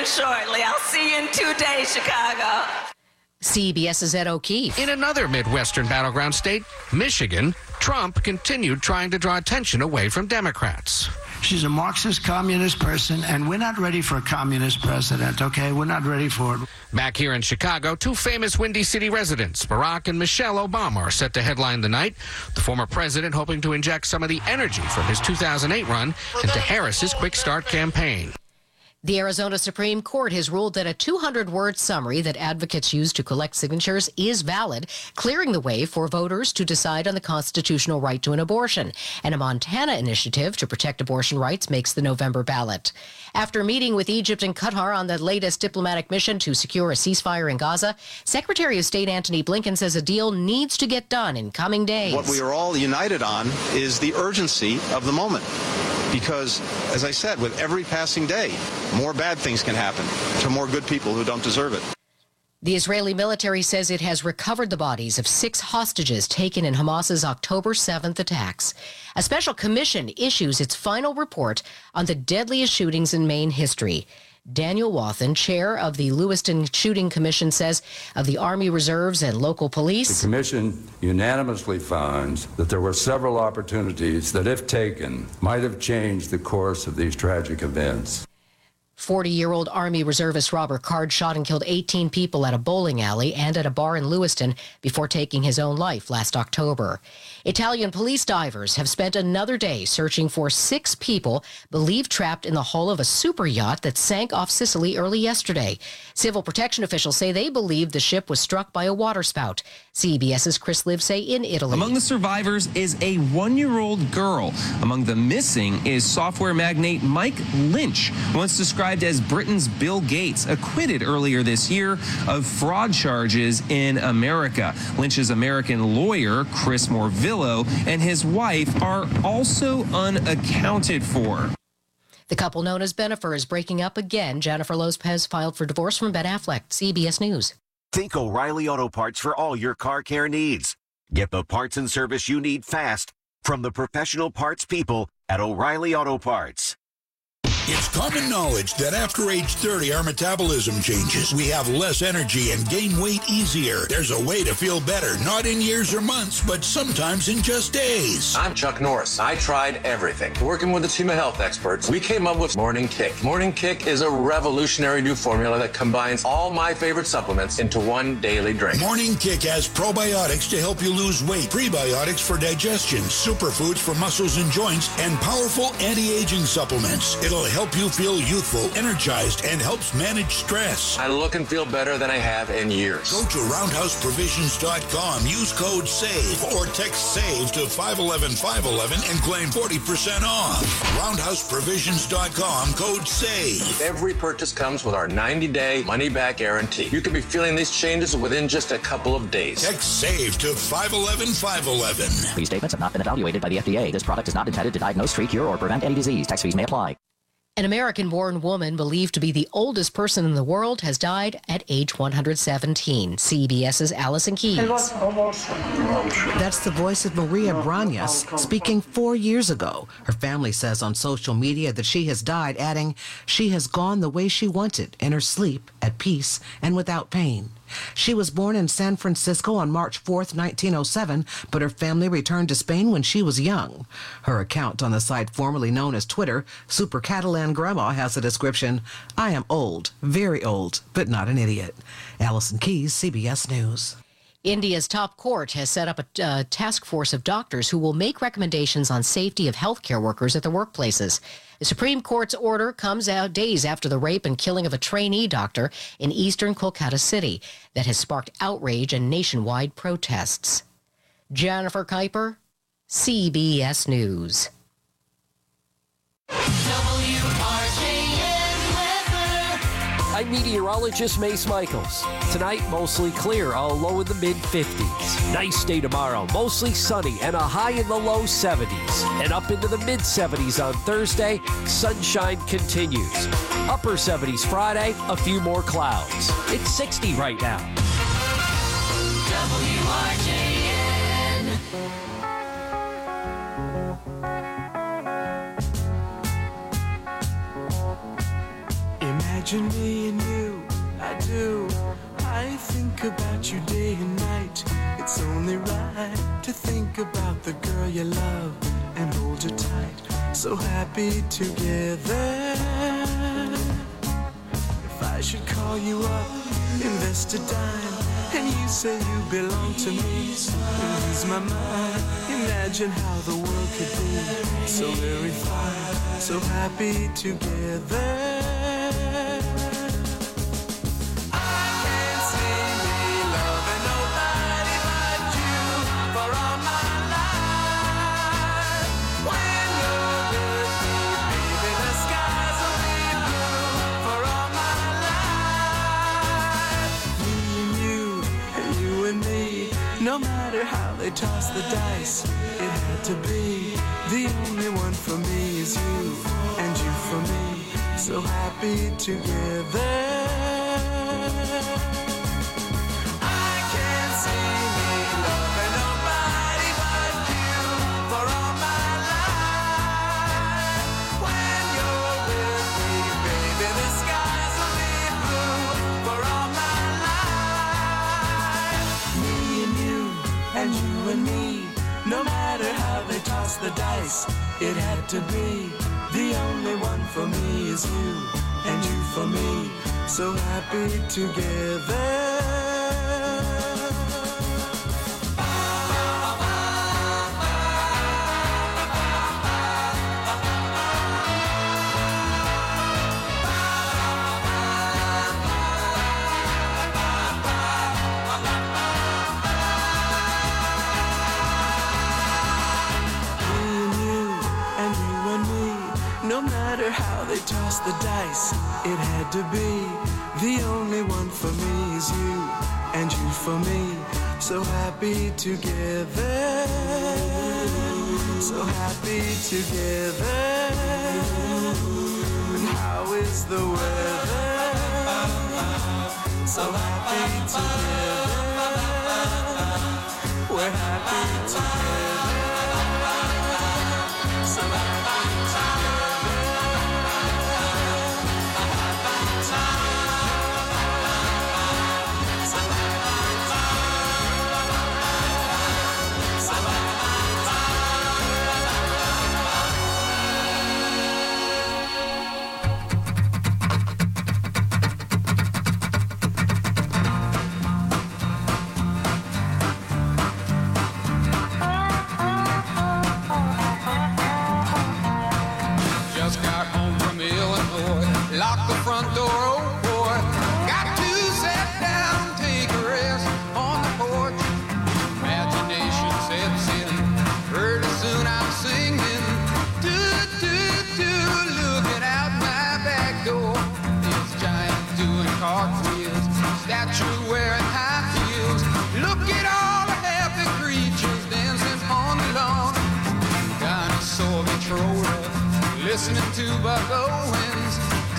return shortly. I'll see you in 2 days, Chicago. CBS's Ed O'Keefe. In another Midwestern battleground state, Michigan, Trump continued trying to draw attention away from Democrats. She's a Marxist communist person, and we're not ready for a communist president, okay? We're not ready for it. Back here in Chicago, two famous Windy City residents, Barack and Michelle Obama, are set to headline the night. The former president hoping to inject some of the energy from his 2008 run into Harris's Quick Start campaign. The Arizona Supreme Court has ruled that a 200-word summary that advocates use to collect signatures is valid, clearing the way for voters to decide on the constitutional right to an abortion. And a Montana initiative to protect abortion rights makes the November ballot. After meeting with Egypt and Qatar on the latest diplomatic mission to secure a ceasefire in Gaza, Secretary of State Antony Blinken says a deal needs to get done in coming days. What we are all united on is the urgency of the moment. Because, as I said, with every passing day, more bad things can happen to more good people who don't deserve it. The Israeli military says it has recovered the bodies of 6 hostages taken in Hamas's October 7th attacks. A special commission issues its final report on the deadliest shootings in Maine history. Daniel Wathen, chair of the Lewiston Shooting Commission, says of the Army Reserves and local police. The commission unanimously finds that there were several opportunities that, if taken, might have changed the course of these tragic events. 40-year-old Army reservist Robert Card shot and killed 18 people at a bowling alley and at a bar in Lewiston before taking his own life last October. Italian police divers have spent another day searching for 6 people believed trapped in the hull of a super yacht that sank off Sicily early yesterday. Civil protection officials say they believe the ship was struck by a waterspout. CBS's Chris Livesay in Italy. Among the survivors is a 1-year-old girl. Among the missing is software magnate Mike Lynch, once described as Britain's Bill Gates, acquitted earlier this year of fraud charges in America. Lynch's American lawyer, Chris Morvillo, and his wife are also unaccounted for. The couple known as Bennifer is breaking up again. Jennifer Lopez filed for divorce from Ben Affleck. CBS News. Think O'Reilly Auto Parts for all your car care needs. Get the parts and service you need fast from the professional parts people at O'Reilly Auto Parts. It's common knowledge that after age 30, our metabolism changes. We have less energy and gain weight easier. There's a way to feel better, not in years or months, but sometimes in just days. I'm Chuck Norris. I tried everything. Working with a team of health experts, we came up with Morning Kick. Morning Kick is a revolutionary new formula that combines all my favorite supplements into one daily drink. Morning Kick has probiotics to help you lose weight, prebiotics for digestion, superfoods for muscles and joints, and powerful anti-aging supplements. It'll help you feel youthful, energized, and helps manage stress. I look and feel better than I have in years. Go to roundhouseprovisions.com, use code SAVE, or text SAVE to 511-511 and claim 40% off. Roundhouseprovisions.com, code SAVE. Every purchase comes with our 90-day money-back guarantee. You could be feeling these changes within just a couple of days. Text SAVE to 511-511. These statements have not been evaluated by the FDA. This product is not intended to diagnose, treat, cure, or prevent any disease. Tax fees may apply. An American-born woman believed to be the oldest person in the world has died at age 117. CBS's Allison Keyes. That's the voice of Maria Brañas speaking 4 years ago. Her family says on social media that she has died, adding, "She has gone the way she wanted, in her sleep, at peace, and without pain." She was born in San Francisco on March 4th, 1907, but her family returned to Spain when she was young. Her account on the site formerly known as Twitter, Super Catalan Grandma, has a description, "I am old, very old, but not an idiot." Allison Keyes, CBS News. India's top court has set up a task force of doctors who will make recommendations on safety of healthcare workers at their workplaces. The Supreme Court's order comes out days after the rape and killing of a trainee doctor in eastern Kolkata City that has sparked outrage and nationwide protests. Jennifer Kuiper, CBS News. I'm meteorologist Mace Michaels. Tonight, mostly clear, a low in the mid-50s. Nice day tomorrow, mostly sunny and a high in the low 70s. And up into the mid-70s on Thursday, sunshine continues. Upper 70s Friday, a few more clouds. It's 60 right now. WRJN. Imagine me and you, I do. I think about you day and night. It's only right to think about the girl you love and hold her tight. So happy together. If I should call you up, invest a dime, and you say you belong to me, and lose my mind. Imagine how the world could be so very fine, so happy together. No matter how they toss the dice, it had to be. The only one for me is you, and you for me, so happy together. I can't see me loving nobody but you for all my life. When you're with me, baby, the skies will be blue for all my life. Me and you, and you and me, no matter how they toss the dice, it had to be. The only one for me is you, and you for me, so happy together. No matter how they toss the dice, it had to be. The only one for me is you, and you for me, so happy together. So happy together. And how is the weather? So happy together. We're happy together. So happy together. Lock the front door, oh boy. Got to sit down, take a rest on the porch. Imagination sets in. Pretty soon I'm singing. Do, do, do, looking out my back door. This giant doing cartwheels. Statue wearing high heels. Look at all the happy creatures dancing on the lawn. Dinosaur controller, listening to Buck Owens.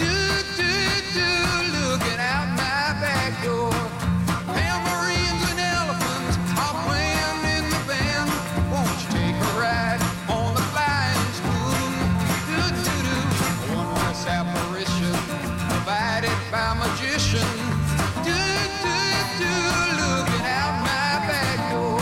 Looking out my back door. Tambourines and elephants are playing in the band. Won't you take a ride on the flying spoon? Do-do-do. A wondrous apparition provided by magician. Do-do-do. Looking out my back door.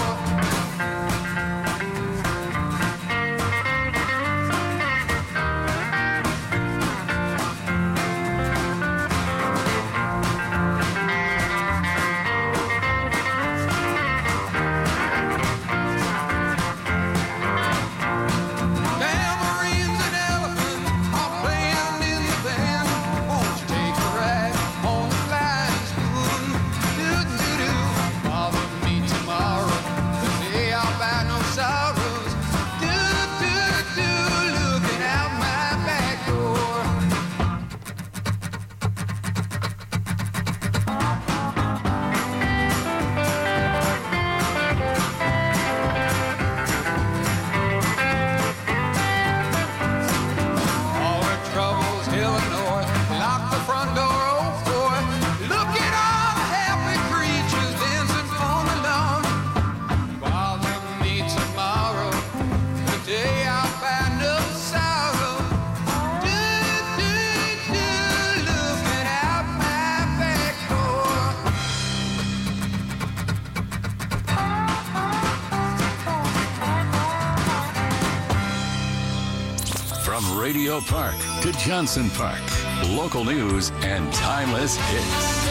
From Radio Park to Johnson Park, local news and timeless hits.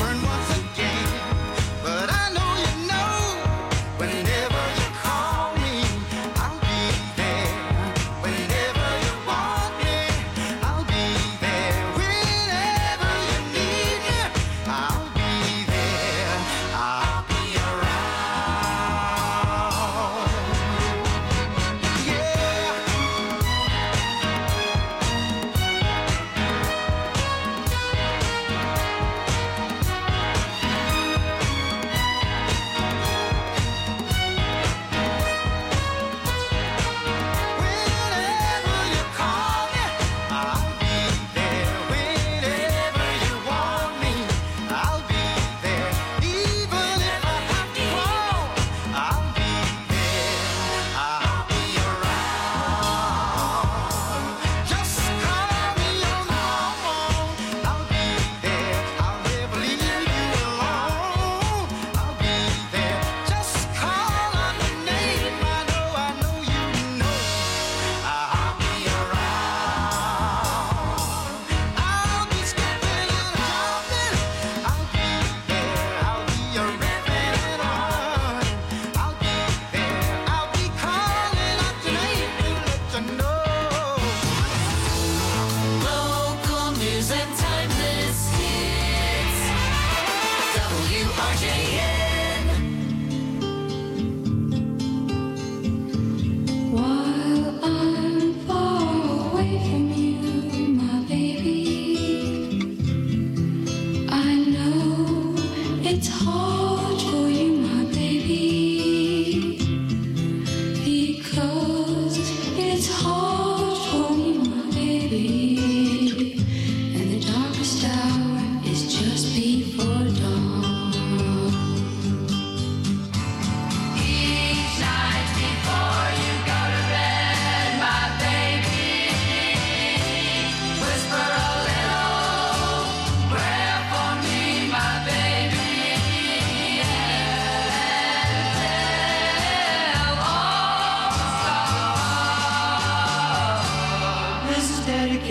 Whenever you call me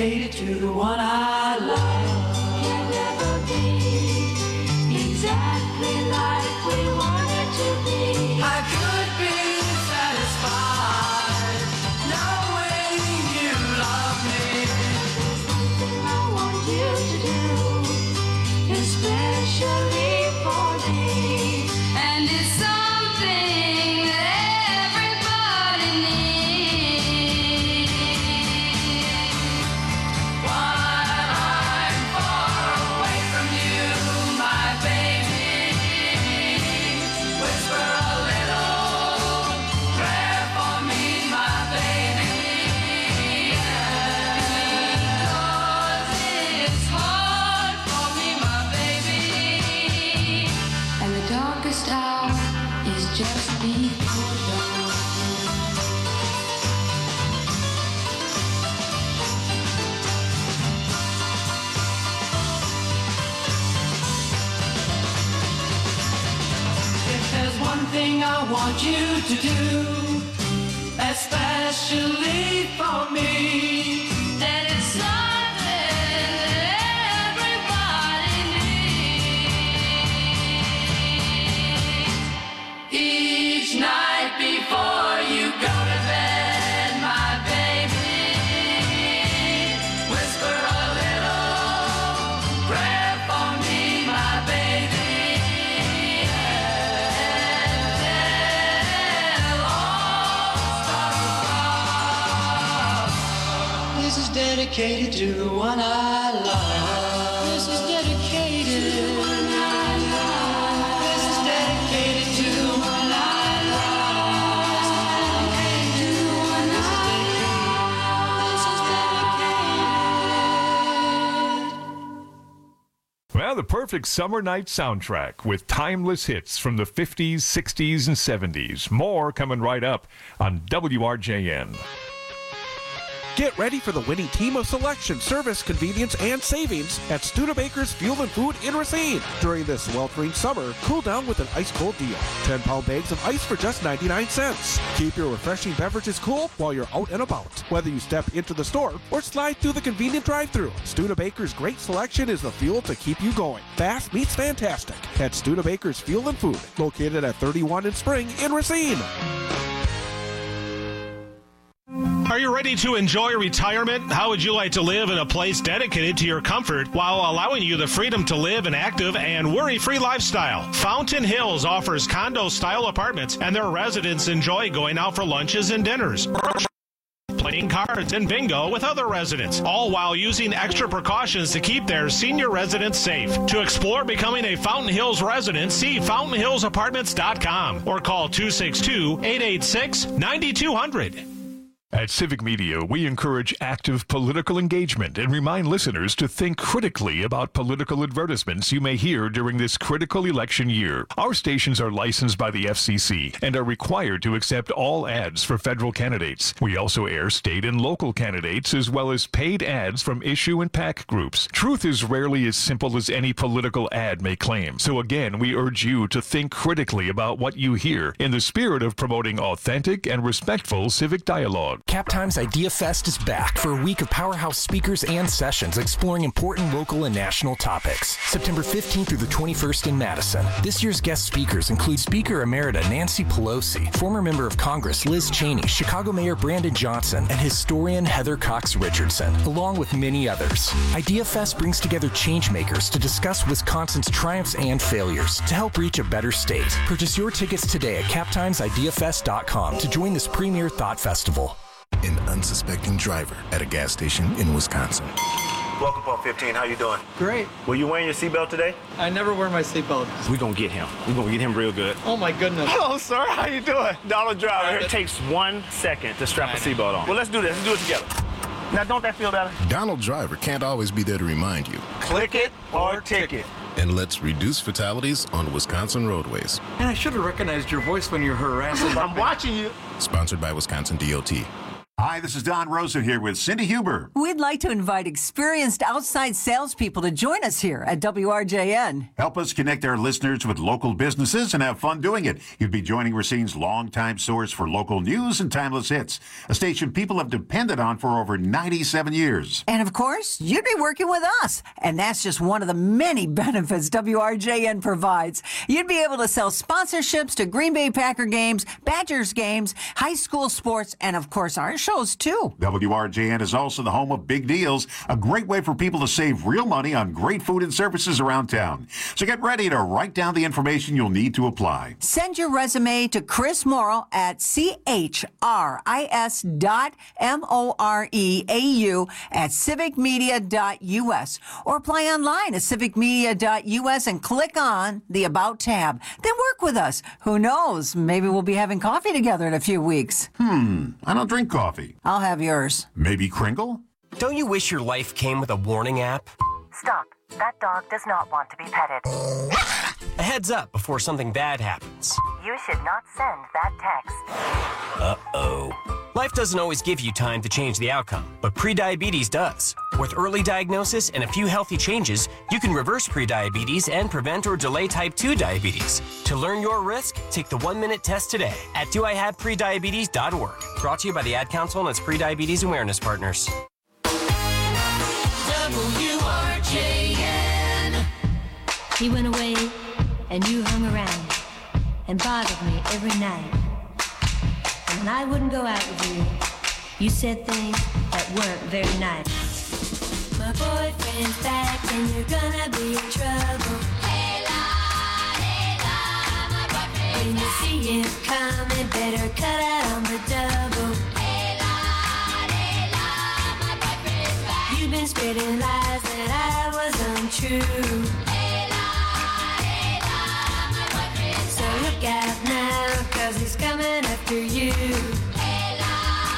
dedicated to the one I love. Can never be exactly like we wanted to be. I could be satisfied knowing you love me. There's one thing I want you to do, especially for me. And it's something that everybody needs. While I'm far away from you, my baby, whisper a little prayer for me, my baby. Because it's hard for me, my baby. And the darkest hour is just before dawn. If there's one thing I want you to do, especially for me, then it's something that everybody needs. Each night before you go to bed, my baby, whisper a little prayer for me, my baby. This is dedicated to the one I love. This is dedicated to the one I love. This is dedicated to the one I love. This is dedicated to the one I love. This is dedicated. Well, the perfect summer night soundtrack with timeless hits from the 50s, 60s, and 70s. More coming right up on WRJN. Get ready for the winning team of selection, service, convenience, and savings at Studebaker's Fuel and Food in Racine. During this sweltering summer, cool down with an ice-cold deal. 10-pound bags of ice for just 99 cents. Keep your refreshing beverages cool while you're out and about. Whether you step into the store or slide through the convenient drive-thru, Studebaker's great selection is the fuel to keep you going. Fast meets fantastic at Studebaker's Fuel and Food, located at 31 in Spring in Racine. Are you ready to enjoy retirement? How would you like to live in a place dedicated to your comfort while allowing you the freedom to live an active and worry-free lifestyle? Fountain Hills offers condo-style apartments, and their residents enjoy going out for lunches and dinners, playing cards and bingo with other residents, all while using extra precautions to keep their senior residents safe. To explore becoming a Fountain Hills resident, see fountainhillsapartments.com or call 262-886-9200. At Civic Media, we encourage active political engagement and remind listeners to think critically about political advertisements you may hear during this critical election year. Our stations are licensed by the FCC and are required to accept all ads for federal candidates. We also air state and local candidates as well as paid ads from issue and PAC groups. Truth is rarely as simple as any political ad may claim. So again, we urge you to think critically about what you hear in the spirit of promoting authentic and respectful civic dialogue. Cap Times Idea Fest is back for a week of powerhouse speakers and sessions exploring important local and national topics. September 15th through the 21st in Madison. This year's guest speakers include Speaker Emerita Nancy Pelosi, former member of Congress Liz Cheney, Chicago Mayor Brandon Johnson, and historian Heather Cox Richardson, along with many others. Idea Fest brings together changemakers to discuss Wisconsin's triumphs and failures to help reach a better state. Purchase your tickets today at captimesideafest.com to join this premier thought festival. An unsuspecting driver at a gas station in Wisconsin. Welcome, Pump 15. How you doing? Great. Were you wearing your seatbelt today? I never wear my seatbelt. We're going to get him. We're going to get him real good. Oh, my goodness. Hello, sir. How you doing? Dollar Driver. It takes 1 second to strap a seatbelt on. Well, let's do this. Let's do it together. Now, don't that feel better? Donald Driver can't always be there to remind you. Click it or ticket. And let's reduce fatalities on Wisconsin roadways. Man, I should have recognized your voice when you're harassing. I'm watching you. Sponsored by Wisconsin DOT. Hi, this is Don Rosa here with Cindy Huber. We'd like to invite experienced outside salespeople to join us here at WRJN. Help us connect our listeners with local businesses and have fun doing it. You'd be joining Racine's longtime source for local news and timeless hits, a station people have depended on for over 97 years. And of course, you'd be working with us. And that's just one of the many benefits WRJN provides. You'd be able to sell sponsorships to Green Bay Packer games, Badgers games, high school sports, and of course our shows too. WRJN is also the home of Big Deals, a great way for people to save real money on great food and services around town. So get ready to write down the information you'll need to apply. Send your resume to Chris Morrow at chris.moreau@civicmedia.us or apply online at civicmedia.us and click on the About tab. Then work with us. Who knows? Maybe we'll be having coffee together in a few weeks. I don't drink coffee. I'll have yours. Maybe Kringle? Don't you wish your life came with a warning app? Stop. That dog does not want to be petted. A heads up before something bad happens. You should not send that text. Uh-oh. Life doesn't always give you time to change the outcome, but prediabetes does. With early diagnosis and a few healthy changes, you can reverse prediabetes and prevent or delay type 2 diabetes. To learn your risk, take the 1-minute test today at doihaveprediabetes.org. Brought to you by the Ad Council and its prediabetes awareness partners. WRJN. He went away and you hung around and bothered me every night. And when I wouldn't go out with you, you said things that weren't very nice. My boyfriend's back and you're gonna be in trouble. Hey la, my boyfriend. When you see him coming, better cut out on the double. Hey la, my boyfriend's back. You've been spreading lies that I was untrue. Hey la, my boyfriend's back. So look out now, 'cause he's coming after you. Hey la,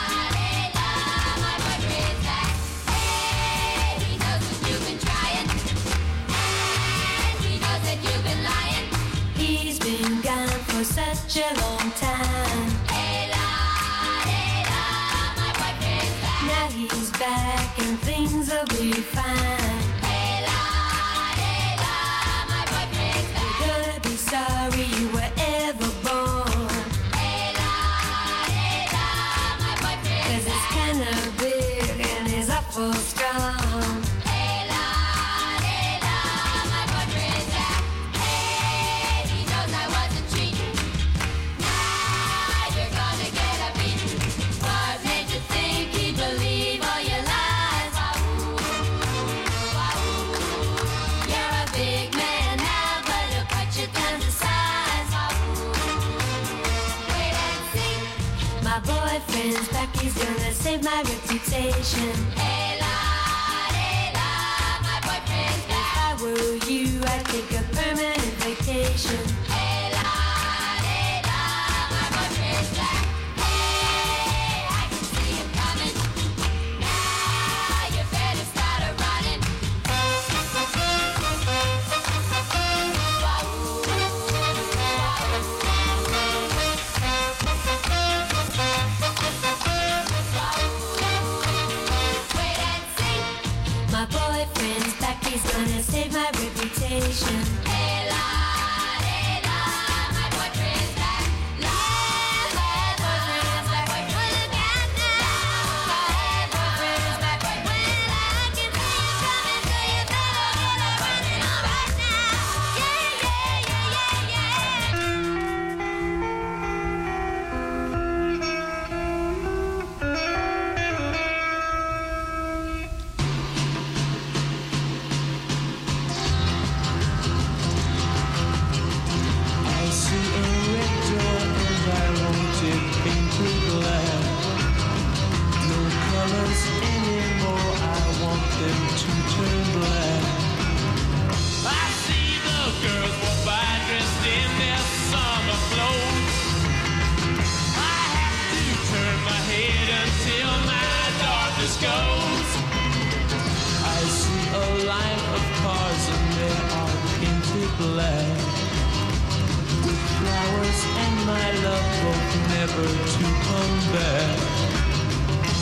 my boyfriend's back. Hey, he knows that you've been trying, and he knows that you've been lying. He's been gone for such a long time. Hey la, my boyfriend's back. Now he's back and things will be fine. Hey la, my boyfriend's back. You're gonna be sorry you were ever born. Hey la, my boyfriend's 'cause it's kinda big and he's awful strong. Hey la, my boyfriend's back. Hey, he knows I wasn't cheating. Now you're gonna get a beating. What made you think he'd believe all your lies? You're a big man now, but he'll cut you down to size. Wait and see. My boyfriend's back, he's gonna save my reputation. Hey la, my boyfriend's back. If I were you, I'd take a permanent vacation. Hey la, my boyfriend's back. Hey, I can see him coming. Now you better start a running. My boyfriend's back, he's gonna save my reputation. Hey la, my boyfriend's back. La, my boyfriend's back. Well, look out now. My boyfriend's back. Well, I can see you coming, so you better get a running on right now. Yeah, yeah, yeah, yeah, I see a red door and I want it painted black. No colors anymore, I want them to turn black. I see the girls walk by dressed in their summer clothes. I have to turn my head until my darkness goes. I see a line of cars and they are painted black. With flowers and my love both never to come back.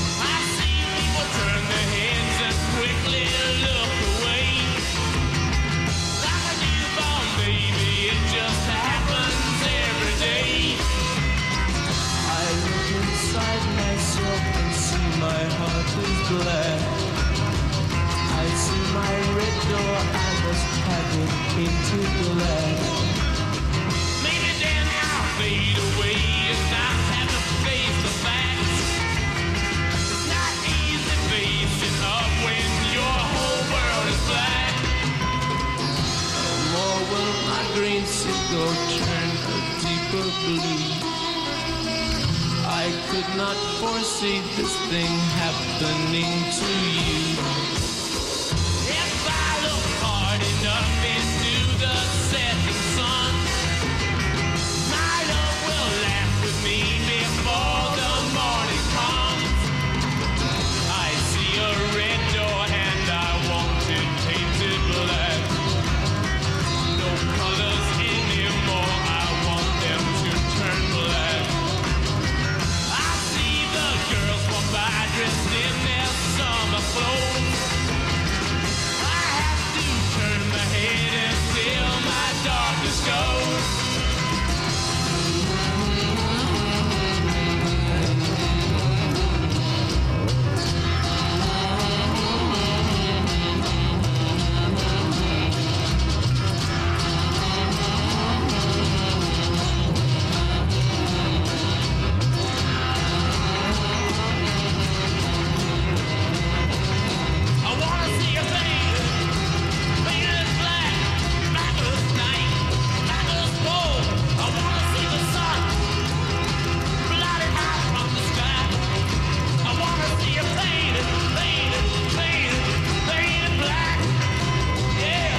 I could not foresee this thing happening to you. If I look hard enough into the setting sun, my love will laugh with me before the morning comes. I see a red door and I want it painted black. No colors anymore, I want them to turn black. I see the girls walk by dressed in their summer clothes. I have to turn my head until my darkness goes. I wanna see a painted black, black as night, black as gold. I wanna see the sun blotted out from the sky. I wanna see a painted black, yeah.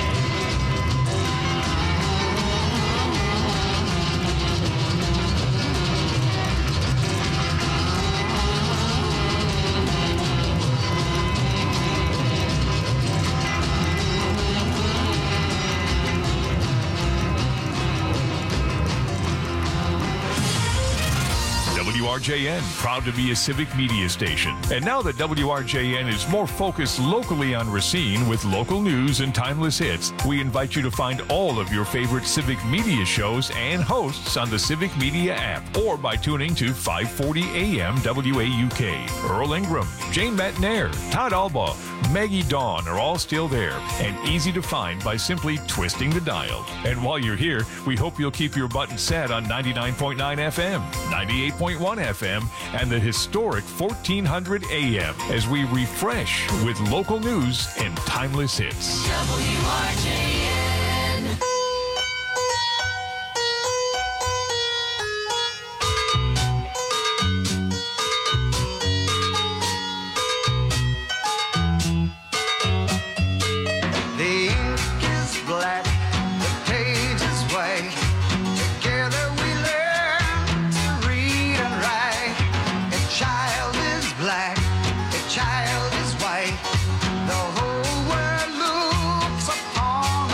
WRJN, proud to be a civic media station. And now that WRJN is more focused locally on Racine with local news and timeless hits, we invite you to find all of your favorite civic media shows and hosts on the Civic Media app or by tuning to 540 AM WAUK. Earl Ingram, Jane Matnair, Todd Alba, Maggie Dawn are all still there and easy to find by simply twisting the dial. And while you're here, we hope you'll keep your button set on 99.9 FM, 98.1 FM, and the historic 1400 AM as we refresh with local news and timeless hits. WRJN. The ink is black, the page is white. Together we learn to read and write. A child is black, a child is white. The whole world looks upon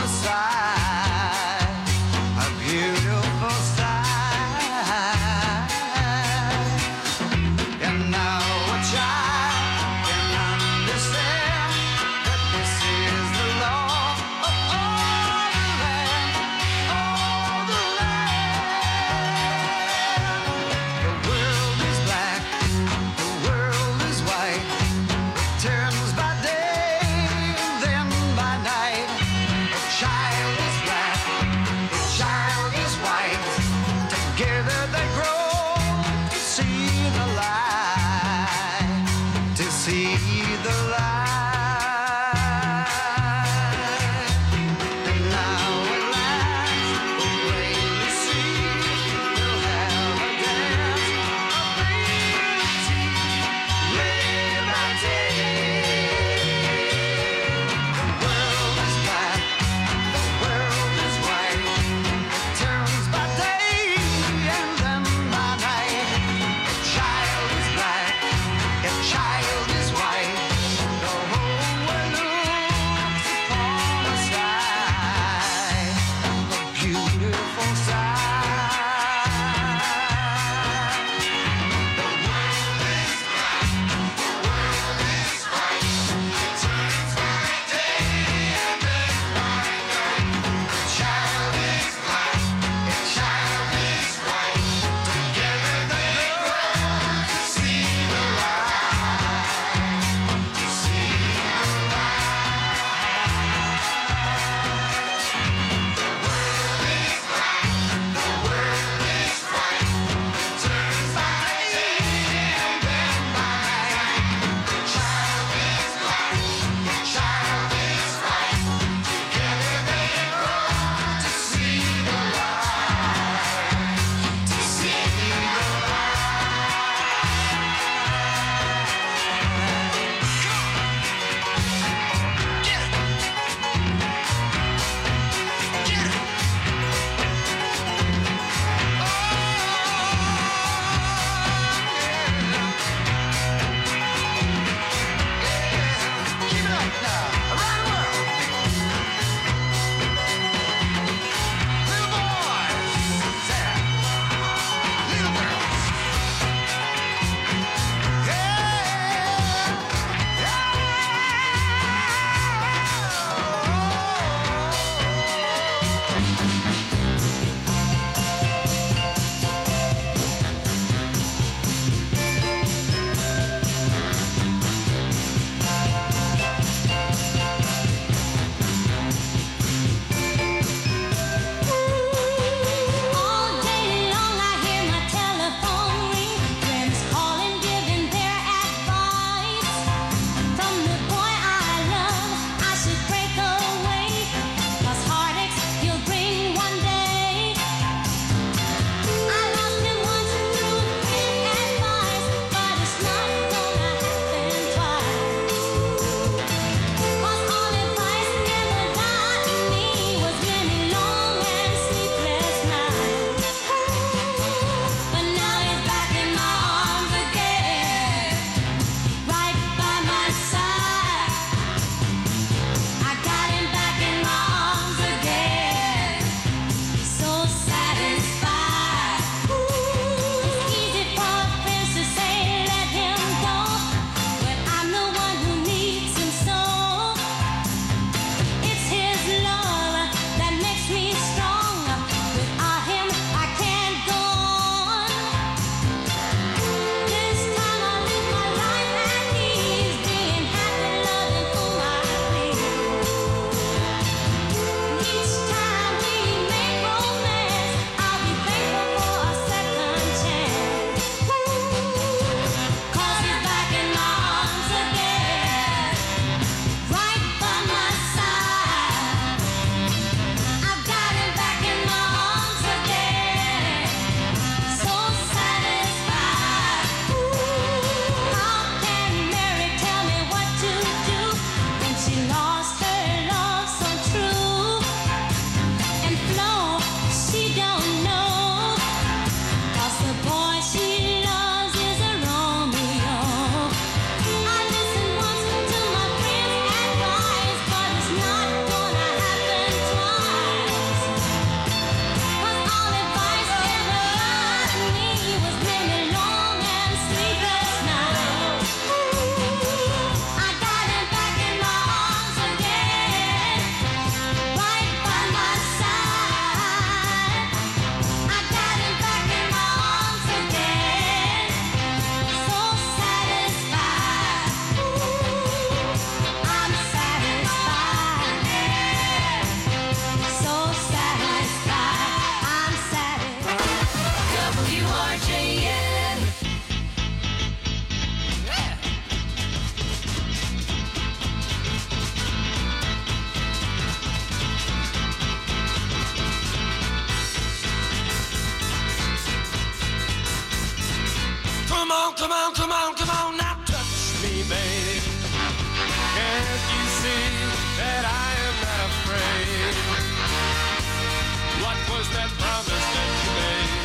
Come on, come on, come on, come on, now touch me, babe. Can't you see that I am not afraid? What was that promise that you made?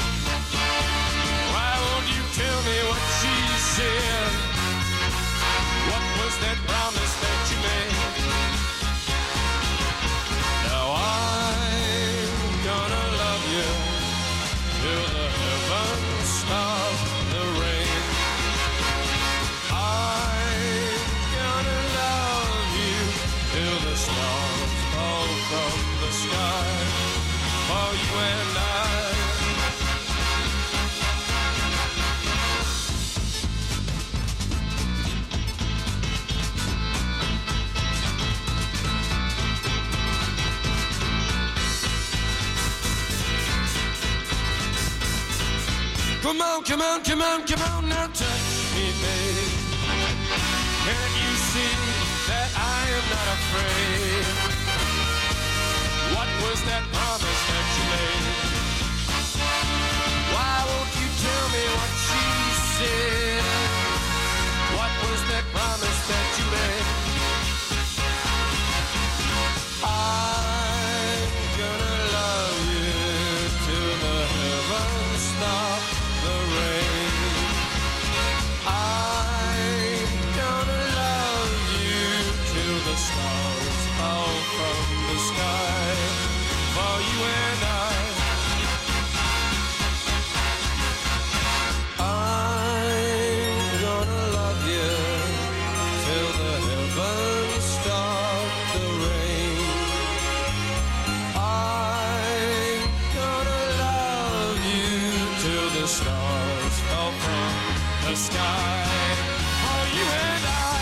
Why won't you tell me what she said? What was that promise that you made? Now I'm gonna love you till the heavens stop the rain. I'm gonna love you till the stars fall from the sky. For you and I. Come on, come on, come on, come on, now touch me, babe. Can't you see that I am not afraid? What was that promise that you made? Why won't you tell me what she said? What was that promise that you made? I'm gonna love you till the heavens stop the rain. I'm gonna love you till the stars fall from the sky. For you and I'm gonna love you till the heavens stop the rain. I'm gonna love you till the stars fall from the sky. For you and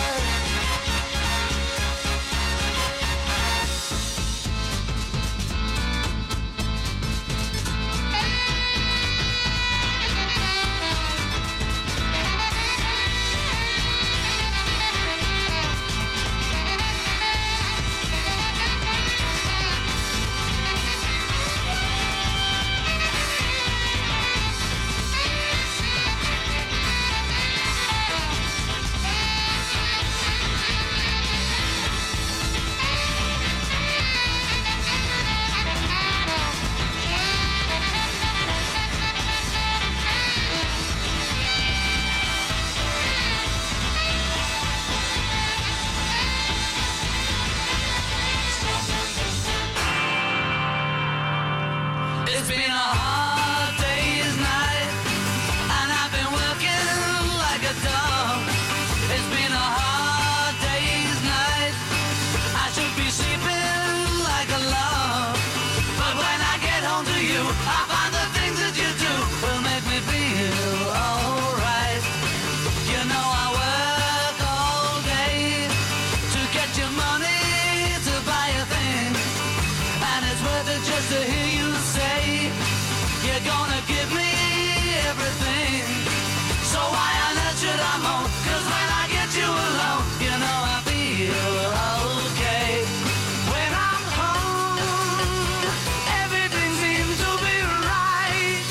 It's been a hard day's night, and I've been working like a dog. It's been a hard day's night. I should be sleeping like a log. But when I get home to you, I find the things that you do will make me feel alright. You know I work all day to get your money to buy a thing, and it's worth it just to hear you say you're gonna give me everything. So why on earth should I moan? 'Cause when I get you alone, you know I feel okay. When I'm home, everything seems to be right.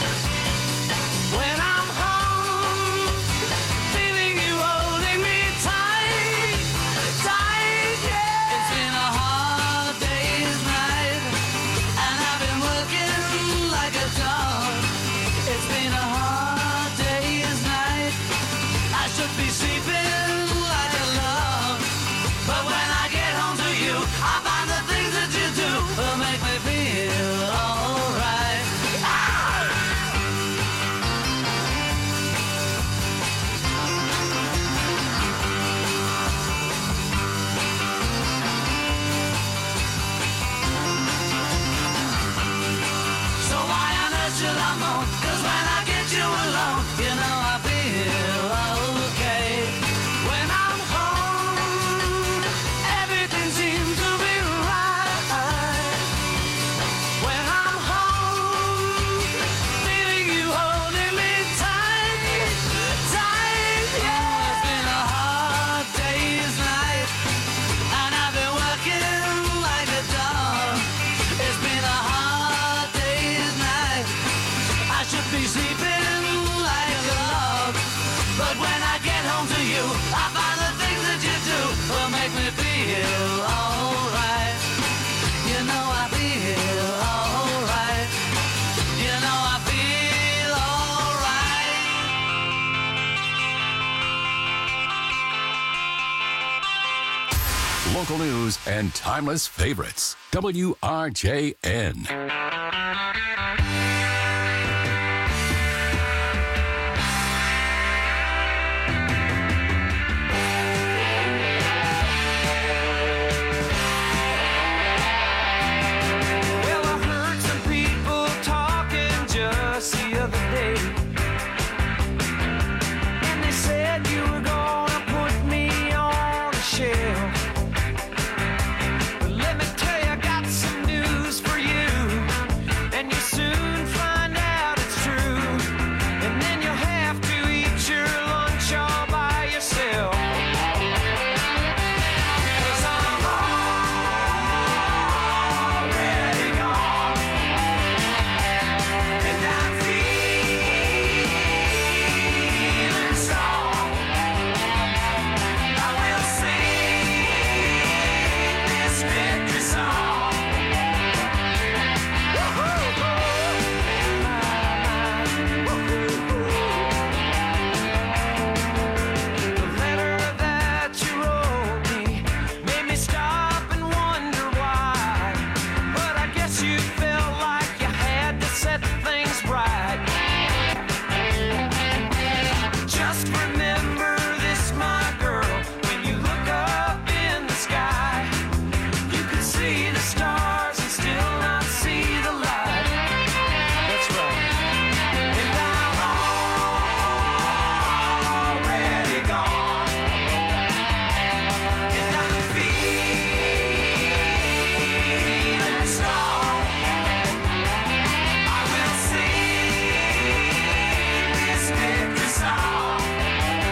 When I'm home, feeling you holding me tight, tight, yeah. It's been a hard day's night, and I've been working like a dog. It's been a hard day's night. I should be sleeping like a log. But when I get home to you, I find the things that you do will make me feel alright. So why on earth should I moan? 'Cause when I get you local news, and timeless favorites. WRJN. Well, I heard some people talking just the other day, and they said you were gonna put me on the shelf. But let me tell you, I got some news for you, and you'll soon find out it's true. And then you'll have to eat your lunch all by yourself. 'Cause I'm already gone, and I'm feeling strong. I will sing this victory song. The letter that you wrote me made me stop and wonder why. But I guess you felt like you had to set things right. Just remember this, my girl, when you look up in the sky, you can see the stars and still not see the light. That's right. And I'm already gone, and I'm feeling strong. I will sing this victory song.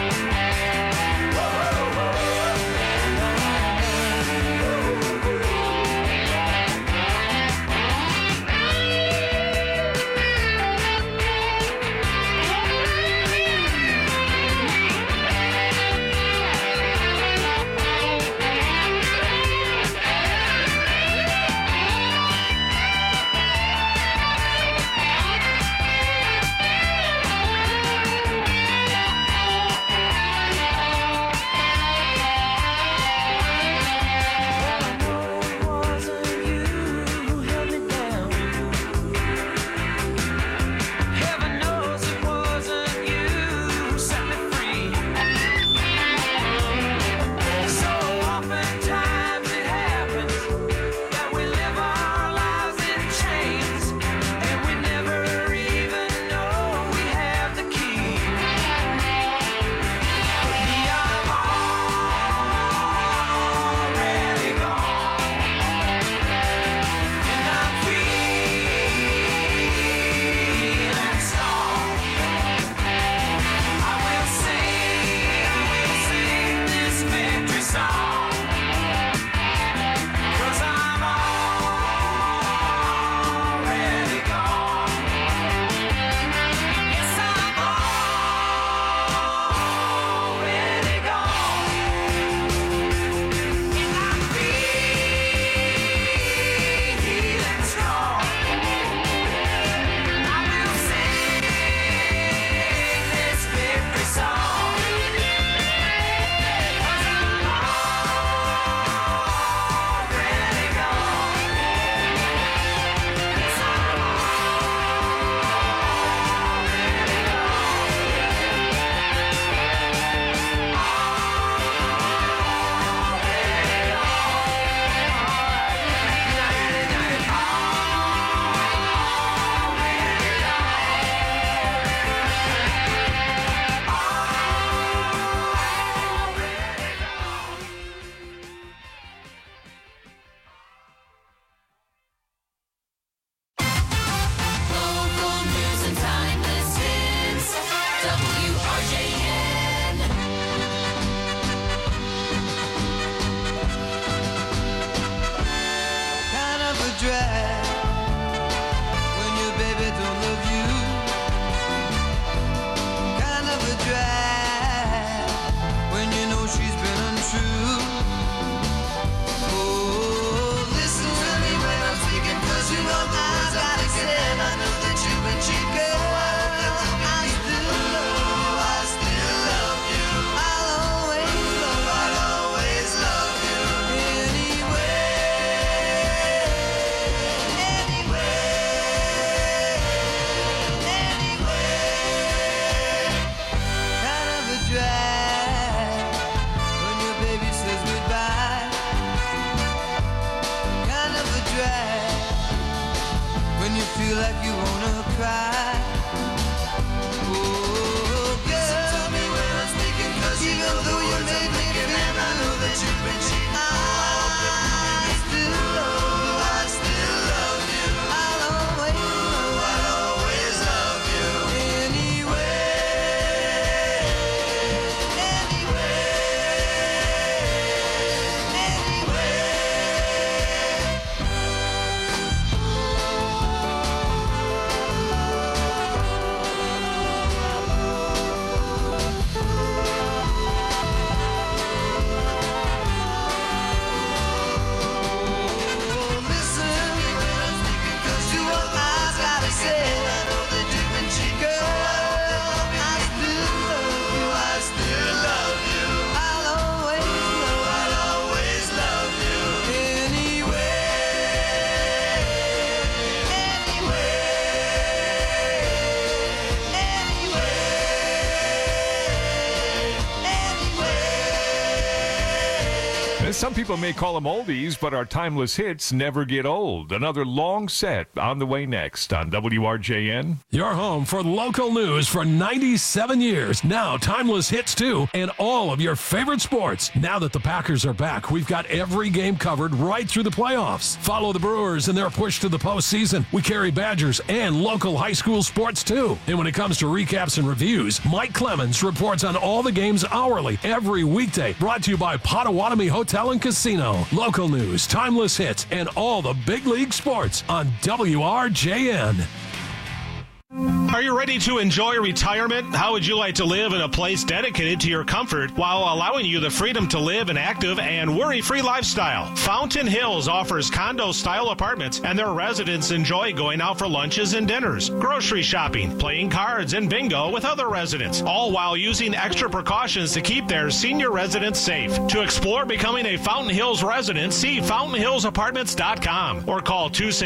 Some people may call them oldies, but our timeless hits never get old. Another long set on the way next on WRJN. Your home for local news for 97 years. Now timeless hits too, and all of your favorite sports. Now that the Packers are back, we've got every game covered right through the playoffs. Follow the Brewers in their push to the postseason. We carry Badgers and local high school sports too. And when it comes to recaps and reviews, Mike Clemens reports on all the games hourly every weekday. Brought to you by Potawatomi Hotel and Casino. Local news, timeless hits, and all the big league sports on WRJN. Are you ready to enjoy retirement? How would you like to live in a place dedicated to your comfort while allowing you the freedom to live an active and worry-free lifestyle? Fountain Hills offers condo-style apartments, and their residents enjoy going out for lunches and dinners, grocery shopping, playing cards, and bingo with other residents, all while using extra precautions to keep their senior residents safe. To explore becoming a Fountain Hills resident, see fountainhillsapartments.com or call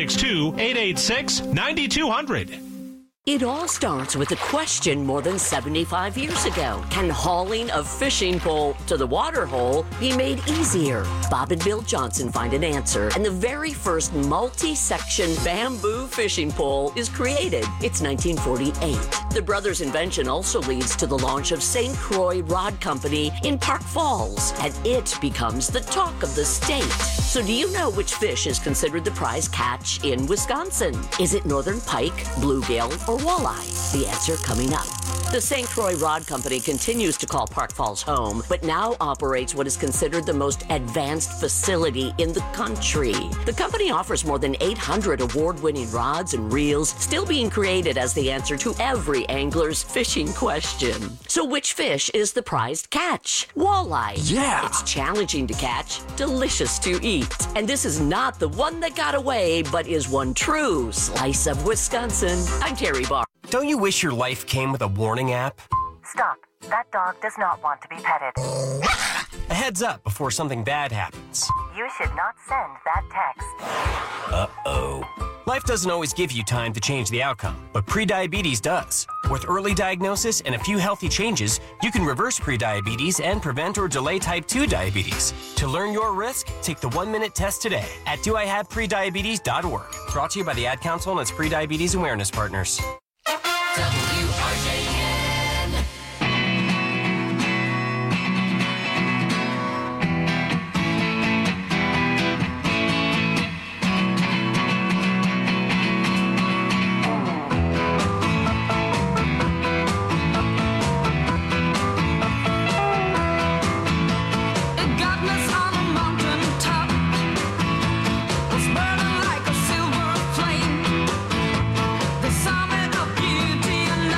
262-886-9200. It all starts with a question more than 75 years ago. Can hauling a fishing pole to the water hole be made easier? Bob and Bill Johnson find an answer, and the very first multi-section bamboo fishing pole is created. It's 1948. The brothers' invention also leads to the launch of St. Croix Rod Company in Park Falls, and it becomes the talk of the state. So do you know which fish is considered the prize catch in Wisconsin? Is it northern pike, bluegill, or walleye? The answer coming up. The St. Croix Rod Company continues to call Park Falls home, but now operates what is considered the most advanced facility in the country. The company offers more than 800 award-winning rods and reels, still being created as the answer to every angler's fishing question. So which fish is the prized catch? Walleye. Yeah! It's challenging to catch, delicious to eat. And this is not the one that got away, but is one true slice of Wisconsin. I'm Terry Barr. Don't you wish your life came with a warning app? Stop. That dog does not want to be petted. A heads up before something bad happens. You should not send that text. Uh-oh. Life doesn't always give you time to change the outcome, but prediabetes does. With early diagnosis and a few healthy changes, you can reverse prediabetes and prevent or delay type 2 diabetes. To learn your risk, take the 1-minute test today at doihaveprediabetes.org. Brought to you by the Ad Council and its prediabetes awareness partners. WRJN. Beauty and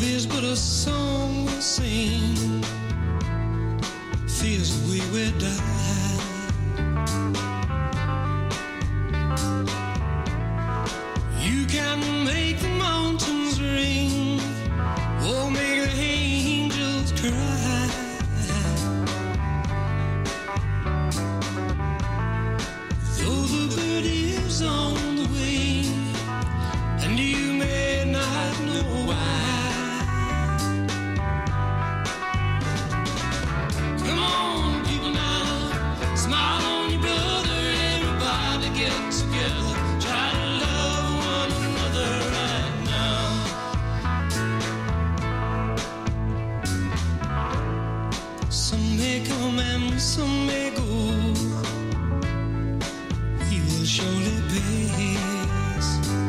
Love is but a song we sing, feels the way we die. You can make the mountains ring, or make the angels cry. Though the bird is on the wing, and you may not know why. Come on, people now, smile on your brother. Everybody get together, try to love one another right now. Some may come and some may go, we will surely pass.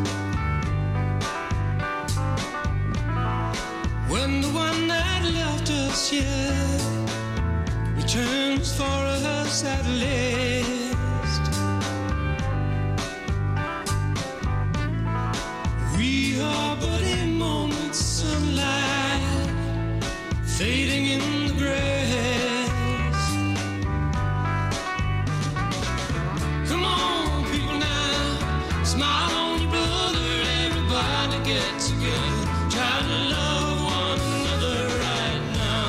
When the one that left us here returns for us at last, we are but a moment's sunlight fading in the grass. Come on, people now, smile on your brother. Everybody get together, try to love one another right now.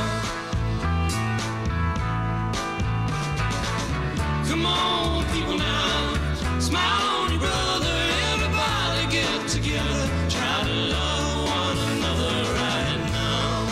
Come on, people now, smile on your brother. Everybody get together, try to love one another right now.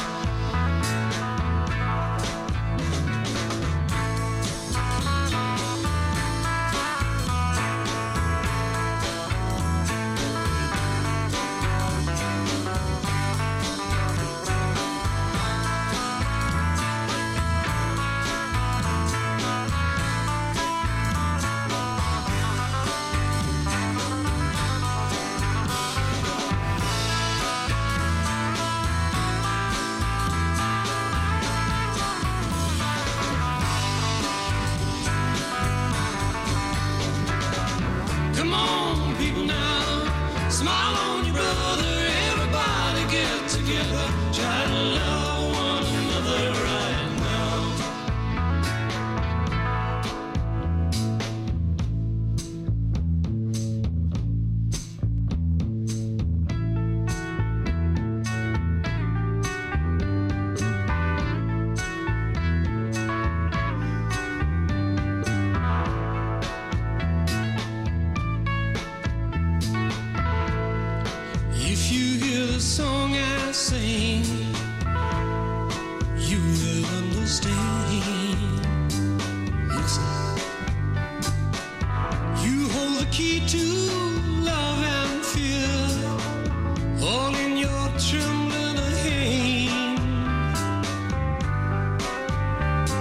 Come on, people now, smile on your brother. Everybody get together, try to love one another right now. If you hear the song I sing, you will understand. Listen.